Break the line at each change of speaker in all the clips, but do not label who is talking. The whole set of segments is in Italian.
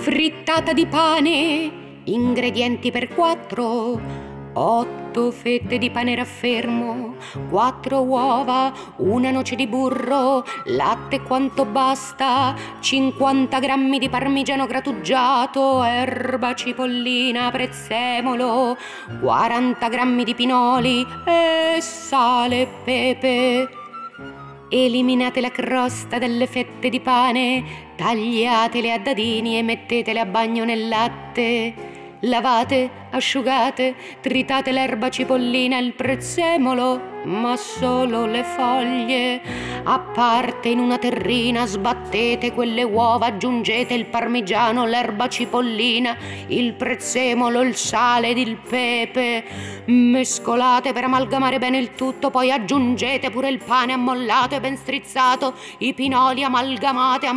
frittata di pane, ingredienti per 4, 8 fette di pane raffermo, 4 uova, una noce di burro, latte quanto basta, 50 grammi di parmigiano grattugiato, erba cipollina, prezzemolo, 40 grammi di pinoli e sale e pepe. Eliminate la crosta delle fette di pane, tagliatele a dadini e mettetele a bagno nel latte. Lavate, asciugate, tritate l'erba cipollina e il prezzemolo, ma solo le foglie. A parte in una terrina sbattete quelle uova, aggiungete il parmigiano, l'erba cipollina, il prezzemolo, il sale ed il pepe. Mescolate per amalgamare bene il tutto, poi aggiungete pure il pane ammollato e ben strizzato, i pinoli amalgamate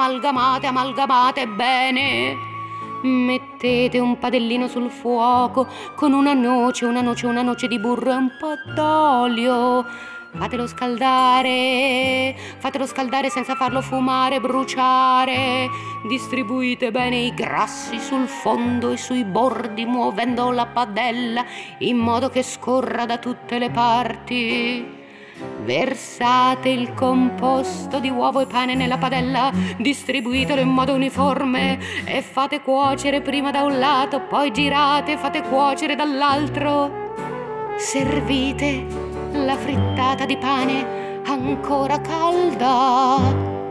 bene. Mettete un padellino sul fuoco con una noce di burro e un po' d'olio. Fatelo scaldare senza farlo fumare, bruciare. Distribuite bene i grassi sul fondo e sui bordi, muovendo la padella in modo che scorra da tutte le parti. Versate il composto di uovo e pane nella padella, distribuitelo in modo uniforme e fate cuocere prima da un lato, poi girate e fate cuocere dall'altro. Servite la frittata di pane ancora calda.